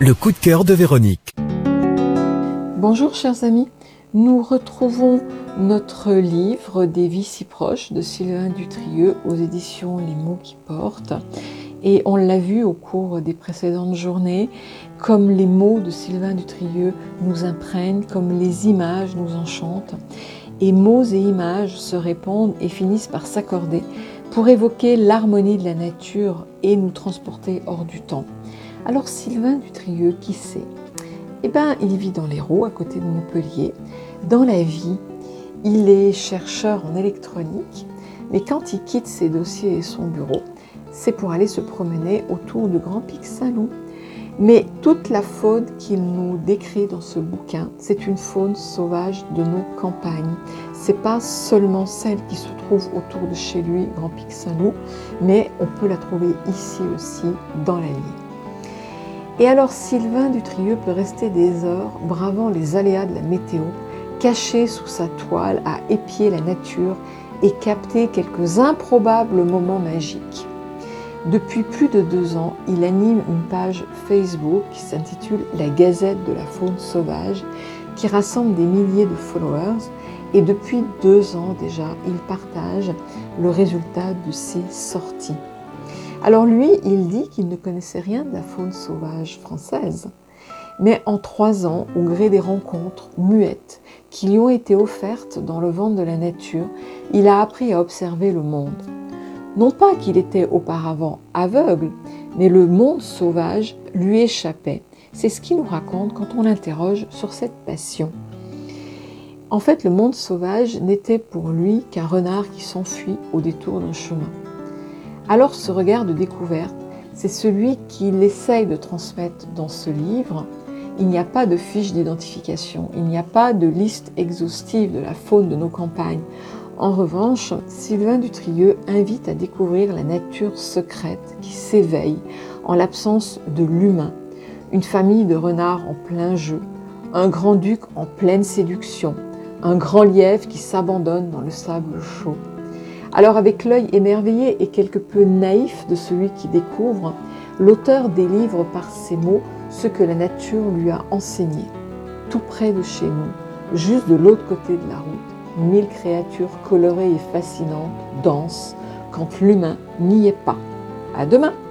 Le coup de cœur de Véronique. Bonjour chers amis, nous retrouvons notre livre Des vies si proches de Sylvain Dutrieux aux éditions Les mots qui portent. Et on l'a vu au cours des précédentes journées, comme les mots de Sylvain Dutrieux nous imprègnent, comme les images nous enchantent. Et mots et images se répondent et finissent par s'accorder pour évoquer l'harmonie de la nature et nous transporter hors du temps. Alors Sylvain Dutrieux, qui c'est ? Il vit dans l'Hérault, à côté de Montpellier. Dans la vie, il est chercheur en électronique, mais quand il quitte ses dossiers et son bureau, c'est pour aller se promener autour du Grand Pic Saint-Loup. Mais toute la faune qu'il nous décrit dans ce bouquin, c'est une faune sauvage de nos campagnes. C'est pas seulement celle qui se trouve autour de chez lui, Grand Pic Saint-Loup, mais on peut la trouver ici aussi, dans la vie. Et alors Sylvain Dutrieux peut rester des heures bravant les aléas de la météo, caché sous sa toile à épier la nature et capter quelques improbables moments magiques. Depuis plus de 2 ans, il anime une page Facebook qui s'intitule La Gazette de la faune sauvage, qui rassemble des milliers de followers. Et depuis 2 ans déjà, il partage le résultat de ses sorties. Alors lui, il dit qu'il ne connaissait rien de la faune sauvage française. Mais en 3 ans, au gré des rencontres muettes qui lui ont été offertes dans le ventre de la nature, il a appris à observer le monde. Non pas qu'il était auparavant aveugle, mais le monde sauvage lui échappait. C'est ce qu'il nous raconte quand on l'interroge sur cette passion. En fait, le monde sauvage n'était pour lui qu'un renard qui s'enfuit au détour d'un chemin. Alors ce regard de découverte, c'est celui qu'il essaye de transmettre dans ce livre. Il n'y a pas de fiche d'identification, il n'y a pas de liste exhaustive de la faune de nos campagnes. En revanche, Sylvain Dutrieux invite à découvrir la nature secrète qui s'éveille en l'absence de l'humain. Une famille de renards en plein jeu, un grand-duc en pleine séduction, un grand lièvre qui s'abandonne dans le sable chaud. Alors avec l'œil émerveillé et quelque peu naïf de celui qui découvre, l'auteur délivre par ses mots ce que la nature lui a enseigné. Tout près de chez nous, juste de l'autre côté de la route, 1000 créatures colorées et fascinantes dansent quand l'humain n'y est pas. À demain!